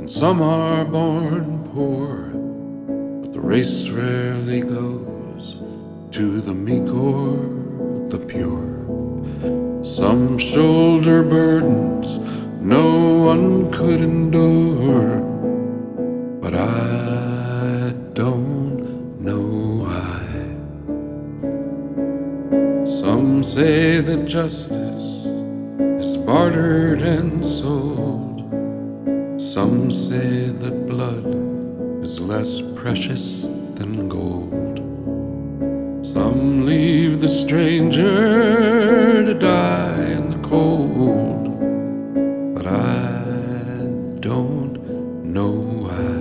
Some are born poor, but the race rarely goes to the meek or the pure. Some shoulder burdens no one could endure, but I don't know why. Some say that justice is bartered and sold. Some say that blood is less precious than gold. Some leave the stranger to die in the cold, but I don't know why.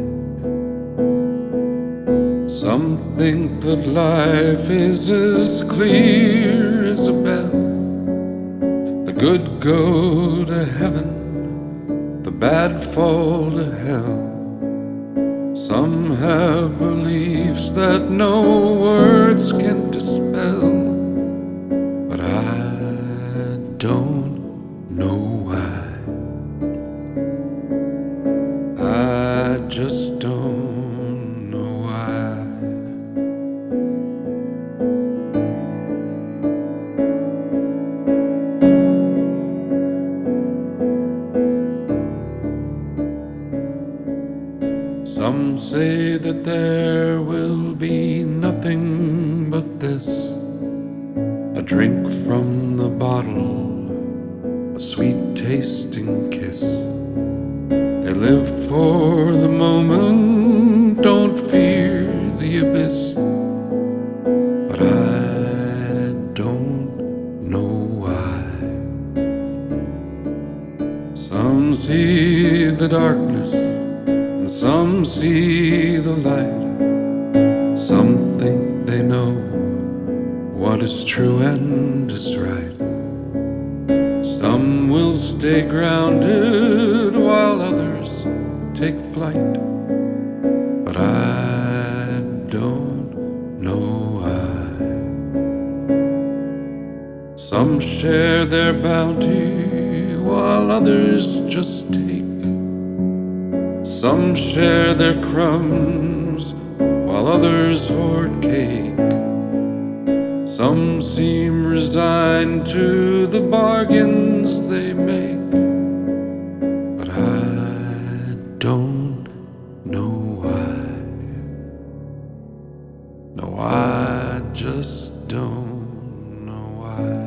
Some think that life is as clear as a bell. The good go to heaven, the bad fall to hell. Some have beliefs that no words can dispel, but I don't know why. I just don't know why. Some say that there will be nothing but this, a drink from the bottle, a sweet tasting kiss. They live for the moment, don't fear the abyss, but I don't know why. Some see the darkness, some see the light. Some think they know what is true and is right. Some will stay grounded while others take flight, but I don't know why. Some share their bounty while others just take. Some share their crumbs while others hoard cake. Some seem resigned to the bargains they make, but I don't know why. No, I just don't know why.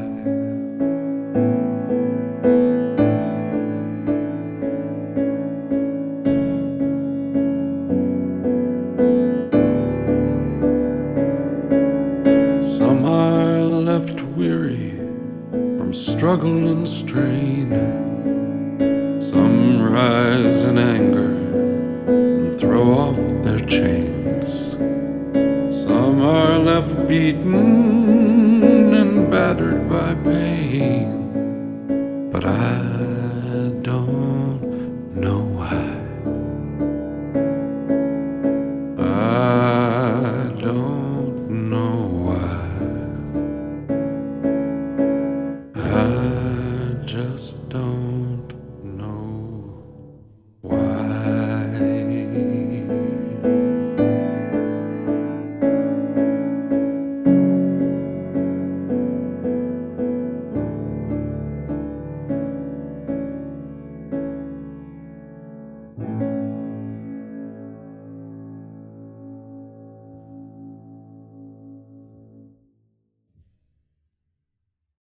Some are left weary from struggle and strain. Some rise in anger and throw off their chains. Some are left beaten and battered by pain, but I